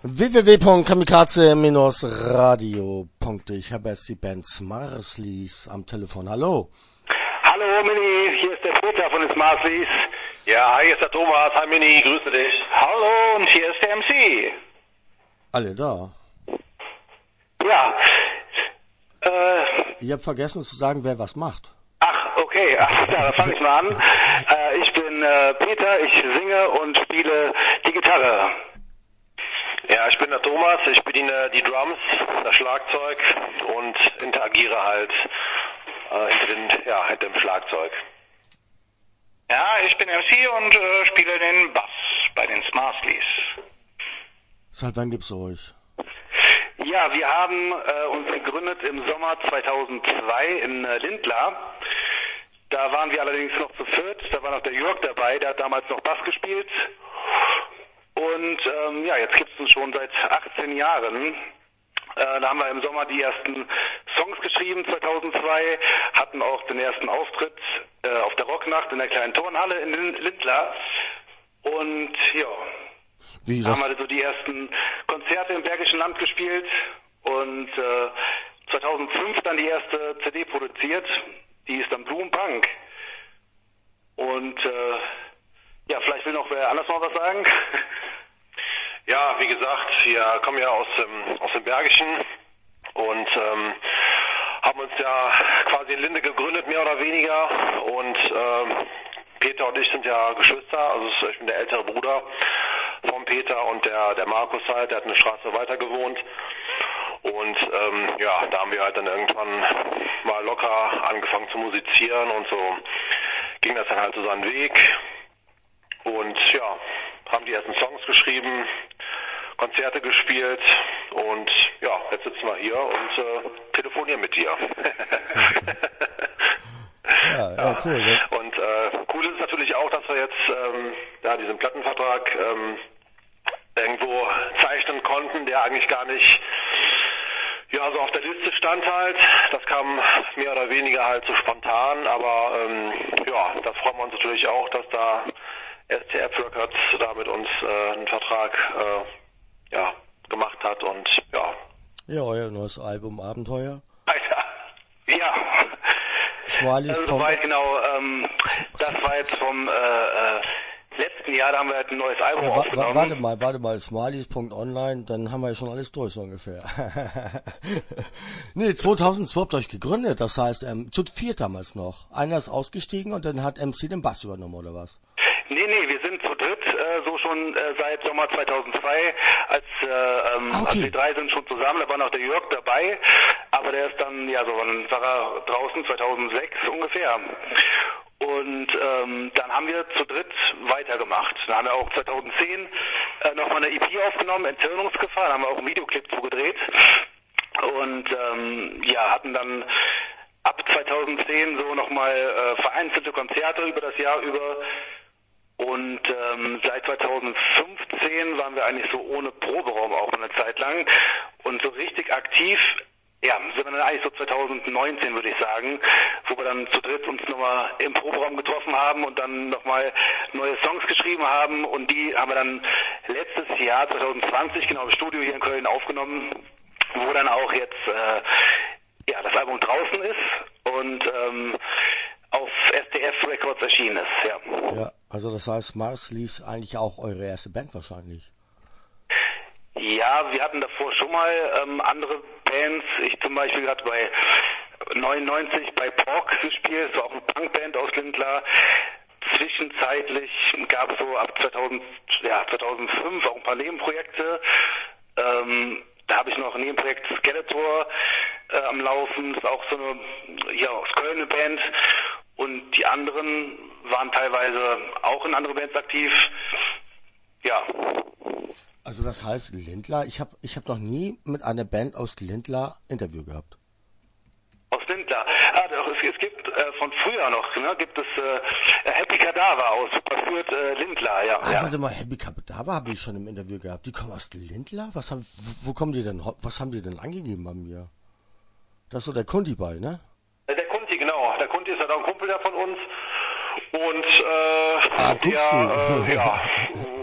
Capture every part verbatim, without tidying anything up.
w w w punkt kamikaze radio punkt de. Ich habe jetzt die Band Smarsleys am Telefon. Hallo. Hallo Mini, hier ist der Peter von den Smarsleys. Ja, hi, hier ist der Thomas. Hi Mini, grüße dich. Hallo, und hier ist der M C. Alle da. Ja. Äh, Ich habe vergessen zu sagen, wer was macht. Ach, okay. Ach, ja, da fange ich mal an. Äh, ich bin äh, Peter, ich singe und spiele die Gitarre. Ja, ich bin der Thomas, ich bediene die Drums, das Schlagzeug und interagiere halt äh, hinter, den, ja, hinter dem Schlagzeug. Ja, ich bin M C und äh, spiele den Bass bei den Smarsleys. Seit wann gibt's euch? Ja, wir haben äh, uns gegründet im Sommer zweitausendzwei in äh, Lindlar. Da waren wir allerdings noch zu viert, da war noch der Jörg dabei, der hat damals noch Bass gespielt. Und ähm, ja, jetzt gibt's uns schon seit achtzehn Jahren. Äh, da haben wir im Sommer die ersten Songs geschrieben, zweitausendzwei, hatten auch den ersten Auftritt äh, auf der Rocknacht in der kleinen Turnhalle in Lindlar. Und ja, Wie, da das? haben wir so die ersten Konzerte im Bergischen Land gespielt und äh, zweitausendfünf dann die erste C D produziert, die ist dann Blumenpunk. Und äh, ja, vielleicht will noch wer anders mal was sagen. Ja, wie gesagt, wir kommen ja aus dem, aus dem Bergischen und ähm, haben uns ja quasi in Linde gegründet, mehr oder weniger. Und ähm, Peter und ich sind ja Geschwister, also ich bin der ältere Bruder vom Peter und der, der Markus halt, der hat eine Straße weiter gewohnt. Und ähm, ja, da haben wir halt dann irgendwann mal locker angefangen zu musizieren und so ging das dann halt so seinen Weg. Und ja, haben die ersten Songs geschrieben, Konzerte gespielt und ja, jetzt sitzen wir hier und äh, telefonieren mit dir. Ja, ja, cool. Ja. Und äh, cool ist es natürlich auch, dass wir jetzt ähm, ja, diesen Plattenvertrag ähm, irgendwo zeichnen konnten, der eigentlich gar nicht ja so auf der Liste stand halt. Das kam mehr oder weniger halt so spontan, aber ähm, ja, da freuen wir uns natürlich auch, dass da S T F Records da mit uns äh, einen Vertrag äh, ja, gemacht hat und ja. Ja, euer neues Album Abenteuer. Alter. Ja. Smileys. Also soweit genau, ähm, das war jetzt vom äh, äh, letzten Jahr, da haben wir halt ein neues Album Ja, wa aufgenommen. warte mal, warte mal, Smileys Punkt online, dann haben wir ja schon alles durch so ungefähr. Nee, zweitausendzwei habt ihr euch gegründet, das heißt, ähm, zu viert damals noch. Einer ist ausgestiegen und dann hat M C den Bass übernommen, oder was? Nee, nee, wir sind zu dritt, äh, so schon äh, seit Sommer zweitausendzwei, als, äh, ähm, Ah, okay. also die drei sind schon zusammen, da war noch der Jörg dabei, aber der ist dann, ja, so, dann war er draußen zweitausendsechs ungefähr. Und ähm, dann haben wir zu dritt weitergemacht. Dann haben wir auch zweitausendzehn äh, nochmal eine E P aufgenommen, Entzündungsgefahr, da haben wir auch einen Videoclip zugedreht. Und ähm, ja, hatten dann ab zweitausendzehn so nochmal äh, vereinzelte Konzerte über das Jahr über. Und ähm, seit zweitausendfünfzehn waren wir eigentlich so ohne Proberaum auch eine Zeit lang. Und so richtig aktiv, ja, sind wir dann eigentlich so zweitausendneunzehn, würde ich sagen, wo wir dann zu dritt uns nochmal im Proberaum getroffen haben und dann nochmal neue Songs geschrieben haben. Und die haben wir dann letztes Jahr, zweitausendzwanzig, genau im Studio hier in Köln aufgenommen, wo dann auch jetzt äh, ja das Album draußen ist und ähm, auf S T F Records erschienen ist, ja. Ja, also das heißt, Smarsleys eigentlich auch eure erste Band wahrscheinlich. Ja, wir hatten davor schon mal ähm, andere Bands. Ich zum Beispiel gerade bei neunundneunzig bei Pork gespielt, das war auch eine Punkband aus Lindlar. Zwischenzeitlich gab es so ab zweitausend, ja, zweitausendfünf auch ein paar Nebenprojekte. Ähm, da habe ich noch ein Nebenprojekt Skeletor äh, am Laufen, das ist auch so eine, ja, aus Köln eine Band. Und die anderen waren teilweise auch in andere Bands aktiv. Ja. Also das heißt Lindlar, ich habe ich hab noch nie mit einer Band aus Lindlar Interview gehabt. Aus Lindlar. Ah, doch, es, es gibt äh, von früher noch, ne, gibt es äh, Happy Cadaver aus Superfürth, äh, Lindlar, ja. Ah, ja. warte mal, Happy Cadaver habe ich schon im Interview gehabt. Die kommen aus Lindlar? Was haben, wo, wo kommen die denn, was haben die denn angegeben bei mir? Da ist so der Kunti bei, ne? Der Kunti, genau. Der Kunti ist halt auch ein Kumpel da von uns. Und äh, ah, der, äh, ja,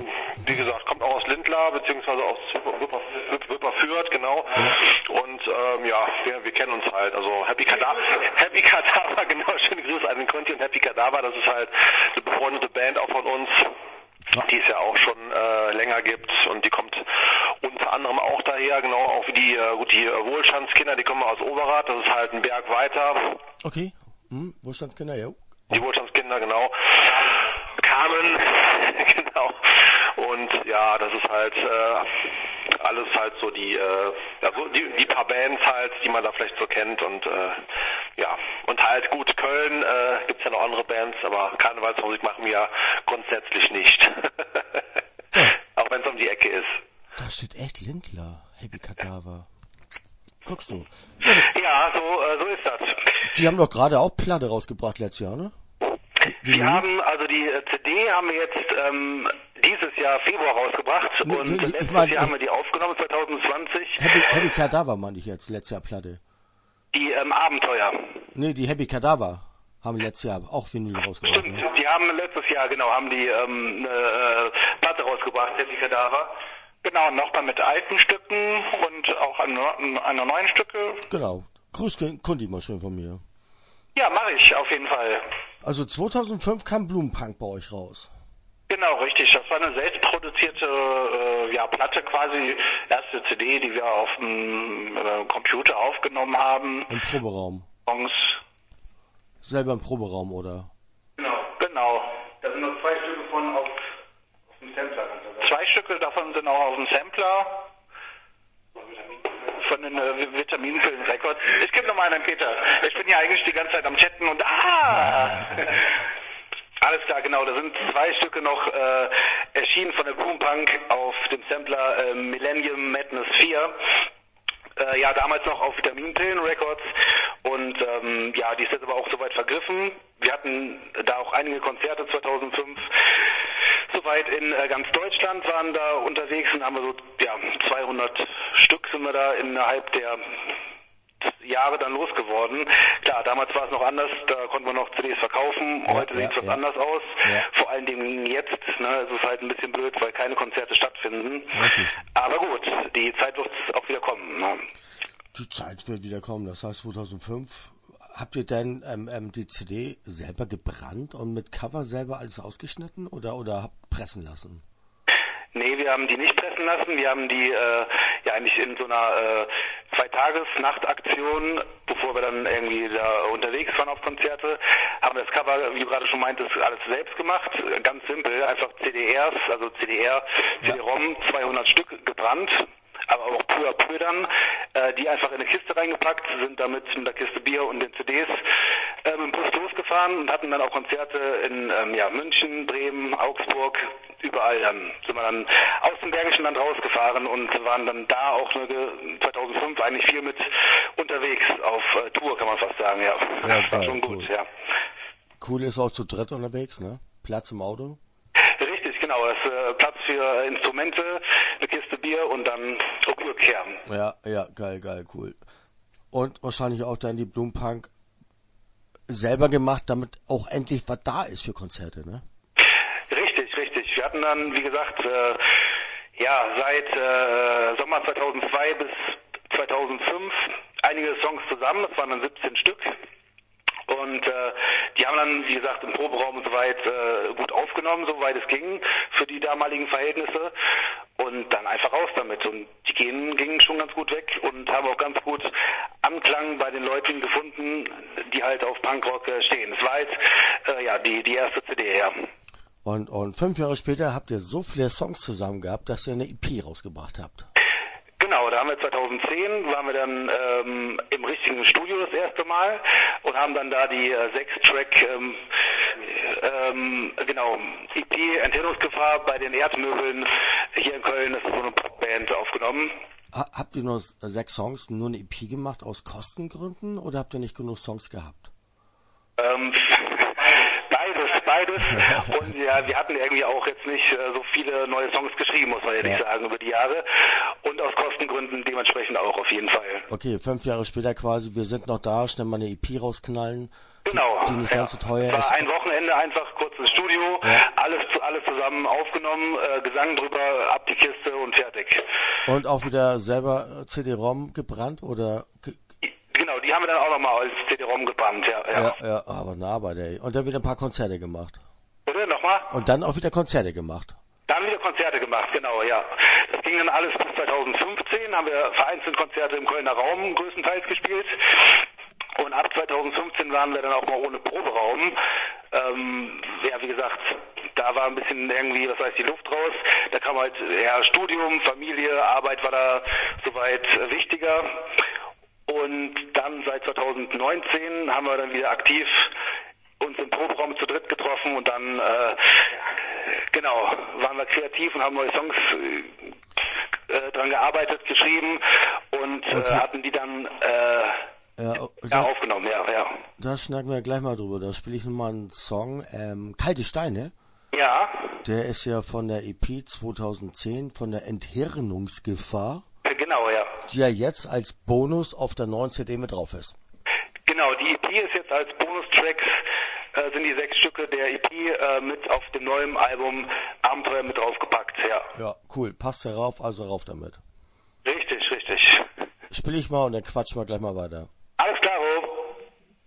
wie gesagt, kommt auch aus Lindlar, beziehungsweise aus Wipper, Wipper Fürth, genau. Ja. Und ähm, ja, wir, wir kennen uns halt. Also Happy Kadaver, Happy Kadaver, genau, schöne Grüße an den Conti und Happy Kadaver, das ist halt eine befreundete Band auch von uns, ja. die es ja auch schon äh, länger gibt und die kommt unter anderem auch daher, genau, auch wie die, äh, gut, die äh, Wohlstandskinder, die kommen aus Overath, das ist halt ein Berg weiter. Okay, hm, Wohlstandskinder, ja. Die Wohlstandskinder, genau. Kamen, genau. Und ja, das ist halt äh, alles halt so die, äh, ja, so die, die paar Bands halt, die man da vielleicht so kennt und äh, ja, und halt gut, Köln äh, gibt's ja noch andere Bands, aber Karnevalsmusik machen wir grundsätzlich nicht. Ja. Auch wenn es um die Ecke ist. Da steht echt Lindlar, Happy Kadaver. Guckst du. Ja, so, äh, so ist das. Die haben doch gerade auch Platte rausgebracht letztes Jahr, ne? Wie wir haben, also die äh, C D haben wir jetzt ähm, dieses Jahr Februar rausgebracht nee, und nee, letztes mein, Jahr haben wir die aufgenommen, zwanzig zwanzig. Happy, Happy Kadaver meinte ich jetzt, letztes Jahr Platte. Die ähm, Abenteuer. Nee, die Happy Kadaver haben letztes Jahr auch Vinyl rausgebracht. Stimmt, ne? die haben letztes Jahr, genau, haben die ähm, eine äh, Platte rausgebracht, Happy Kadaver. Genau, nochmal mit alten Stücken und auch einer eine neuen Stücke. Genau. Grüß Kundi mal schön von mir. Ja, mache ich auf jeden Fall. Also zweitausendfünf kam Blumenpunk bei euch raus. Genau, richtig. Das war eine selbstproduzierte äh, ja, Platte quasi, erste C D, die wir auf dem äh, Computer aufgenommen haben. Im Proberaum. Songs. Selber im Proberaum, oder? Genau, genau. Da sind noch zwei Stücke von auf, auf dem Sampler. Zwei Stücke davon sind auch auf dem Sampler. Von den äh, Vitaminpillen Records. Ich gebe nochmal einen Peter. Ich bin ja eigentlich die ganze Zeit am Chatten und ah! Alles klar, genau. Da sind zwei Stücke noch äh, erschienen von der Blumenpunk auf dem Sampler äh, Millennium Madness vier. Äh, ja, damals noch auf Vitaminpillen Records. Und ähm, ja, die ist jetzt aber auch soweit vergriffen. Wir hatten da auch einige Konzerte zweitausendfünf. Soweit in äh, ganz Deutschland waren da unterwegs und haben wir so, ja, zweihundert Stück sind wir da innerhalb der Jahre dann losgeworden. Klar, damals war es noch anders, da konnten wir noch C Ds verkaufen, ja, heute ja, sieht es was ja. anders aus. Ja. Vor allen Dingen jetzt, ne, es ist halt ein bisschen blöd, weil keine Konzerte stattfinden. Richtig. Aber gut, die Zeit wird auch wieder kommen. Ne? Die Zeit wird wieder kommen, das heißt zweitausendfünf. Habt ihr denn ähm, ähm, die C D selber gebrannt und mit Cover selber alles ausgeschnitten oder, oder habt pressen lassen? Nee, wir haben die nicht pressen lassen. Wir haben die äh, ja eigentlich in so einer äh, Zwei-Tages-Nacht-Aktion, bevor wir dann irgendwie da unterwegs waren auf Konzerte, haben wir das Cover, wie du gerade schon meintest, alles selbst gemacht. Ganz simpel, einfach C D Rs, also C D R, C D-ROM, zweihundert Stück gebrannt. Aber auch peu à peu dann, äh, die einfach in eine Kiste reingepackt, sind damit mit der Kiste Bier und den C Ds äh, mit dem Bus losgefahren und hatten dann auch Konzerte in ähm, ja, München, Bremen, Augsburg, überall dann sind wir dann aus dem Bergischen Land rausgefahren und waren dann da auch eine, zweitausendfünf eigentlich viel mit unterwegs auf äh, Tour, kann man fast sagen, ja. Ja, das war schon gut, cool. ja. Cool ist auch zu dritt unterwegs, ne? Platz im Auto? Richtig, genau. Das ist äh, Platz für Instrumente, eine Kiste Bier und dann Rückkehr. Ja, ja, geil, geil, cool. Und wahrscheinlich auch dann die Blumenpunk selber gemacht, damit auch endlich was da ist für Konzerte, ne? Richtig, richtig. Wir hatten dann, wie gesagt, äh, ja, seit äh, Sommer zweitausendzwei bis zweitausendfünf einige Songs zusammen. Das waren dann siebzehn Stück. Und äh, die haben dann, wie gesagt, im Proberaum soweit äh, gut aufgenommen, soweit es ging, für die damaligen Verhältnisse. Und dann einfach raus damit. Und die gingen, gingen schon ganz gut weg und haben auch ganz gut Anklang bei den Leuten gefunden, die halt auf Punkrock äh, stehen. Es war halt äh, ja die, die erste C D, ja. Und, und fünf Jahre später habt ihr so viele Songs zusammen gehabt, dass ihr eine E P rausgebracht habt. Genau, da haben wir zweitausendzehn, waren wir dann ähm, im richtigen Studio das erste Mal und haben dann da die äh, sechs Track ähm, ähm, genau, E P Enthüllungsgefahr bei den Erdmöbeln hier in Köln, das ist so eine Popband, aufgenommen. Ha, habt ihr nur sechs Songs, nur eine E P gemacht aus Kostengründen oder habt ihr nicht genug Songs gehabt? Ähm, beides, beides. beides. Und ja, wir hatten irgendwie auch jetzt nicht äh, so viele neue Songs geschrieben, muss man ehrlich ja. sagen, über die Jahre. Und aus Kostengründen dementsprechend auch auf jeden Fall. Okay, fünf Jahre später quasi, wir sind noch da, schnell mal eine E P rausknallen. Genau. Die, die nicht ja. ganz so teuer war ist. ein Wochenende einfach kurz ins Studio, ja. alles, alles zusammen aufgenommen, äh, Gesang drüber, ab die Kiste und fertig. Und auch wieder selber C D-ROM gebrannt oder... Genau, die haben wir dann auch nochmal als C D-ROM gebrannt, ja. Ja, ja, ja aber eine Arbeit, ey. Und dann wieder ein paar Konzerte gemacht. Bitte, nochmal? Und dann auch wieder Konzerte gemacht. Dann wieder Konzerte gemacht, genau, ja. Das ging dann alles bis zwanzig fünfzehn, haben wir vereinzelt Konzerte im Kölner Raum größtenteils gespielt. Und ab zwanzig fünfzehn waren wir dann auch mal ohne Proberaum. Ähm, ja, wie gesagt, da war ein bisschen irgendwie, was heißt, die Luft raus. Da kam halt ja, Studium, Familie, Arbeit war da soweit wichtiger. Und dann seit zwanzig neunzehn haben wir dann wieder aktiv uns im Proberaum zu dritt getroffen und dann, äh, genau, waren wir kreativ und haben neue Songs äh, dran gearbeitet, geschrieben und okay. äh, hatten die dann äh, Ja, ja, da, aufgenommen, ja, ja. Da schnacken wir gleich mal drüber. Da spiele ich nochmal einen Song, ähm, Kalte Steine. Ja. Der ist ja von der E P zwanzig zehn, von der Enthirnungsgefahr. Genau, ja. Die ja jetzt als Bonus auf der neuen C D mit drauf ist. Genau, die E P ist jetzt als Bonustracks, äh, sind die sechs Stücke der E P äh, mit auf dem neuen Album Abenteuer mit draufgepackt, ja. Ja, cool. Passt darauf, also rauf damit. Richtig, richtig. Spiel ich mal und dann quatschen wir gleich mal weiter.